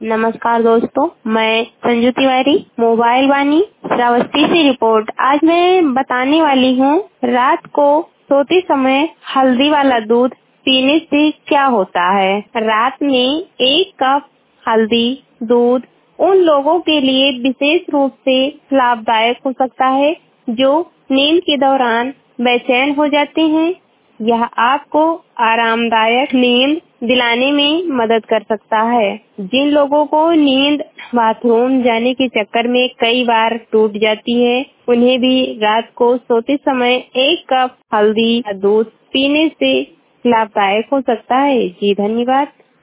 नमस्कार दोस्तों, मैं संजू तिवारी मोबाइल वाणी श्रावस्ती से रिपोर्ट। आज मैं बताने वाली हूँ रात को सोते समय हल्दी वाला दूध पीने से क्या होता है। रात में 1 कप हल्दी दूध उन लोगों के लिए विशेष रूप से लाभदायक हो सकता है जो नींद के दौरान बेचैन हो जाते हैं। यह आपको आरामदायक नींद दिलाने में मदद कर सकता है। जिन लोगों को नींद बाथरूम जाने के चक्कर में कई बार टूट जाती है, उन्हें भी रात को सोते समय 1 कप हल्दी का दूध पीने से लाभदायक हो सकता है। जी धन्यवाद।